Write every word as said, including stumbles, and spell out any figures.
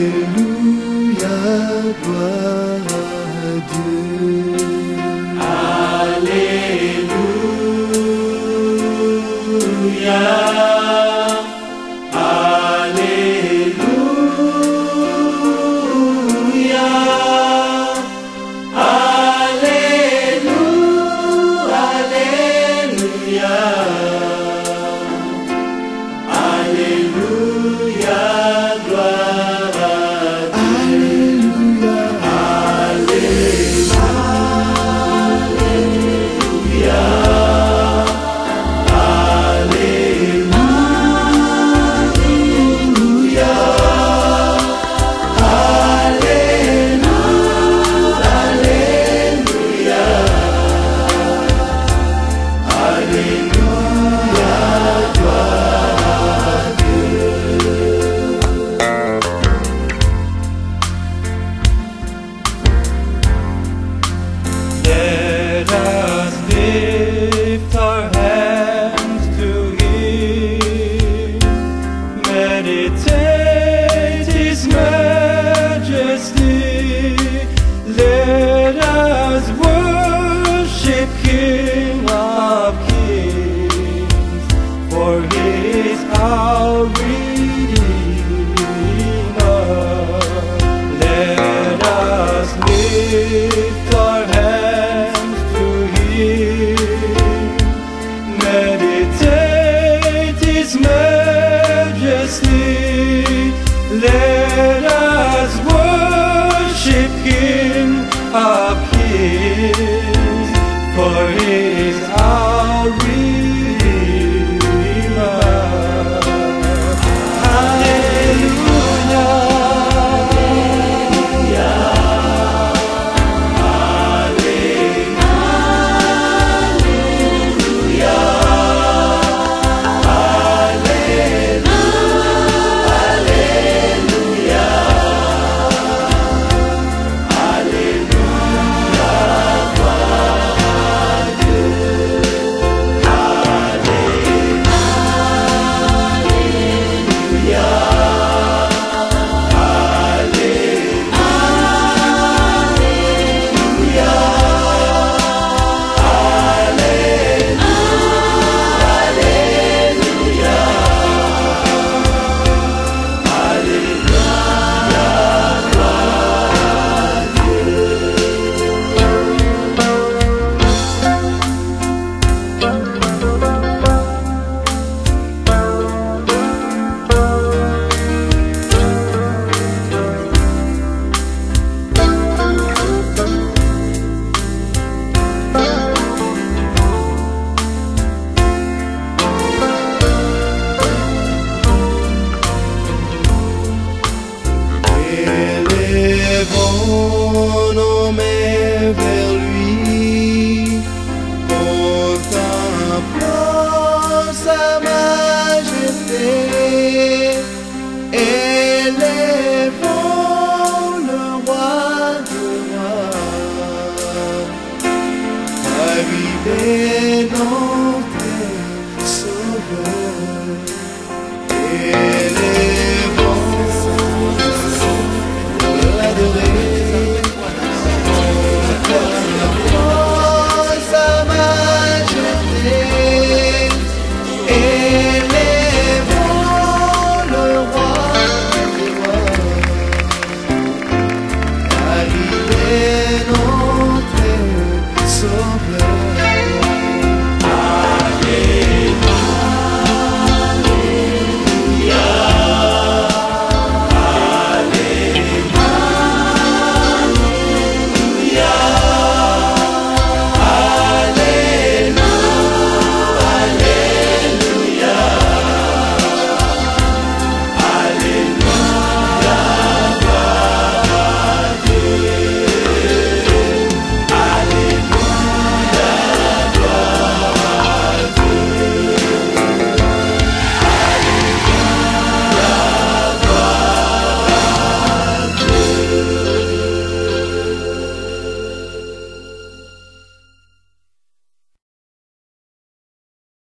Alléluia, gloire à Dieu. Alléluia. Let us lift our hands to Him, meditate His majesty. Let us worship King of Kings, for He is our Redeemer. Let us lift our hands to Him, meditate His majesty. Let us worship King of Kings, for He is our Redeemer. Hallelujah. Élevons nos mains vers lui, contemplant sa majesté. Élevons le roi de rois, arrivé notre sauveur.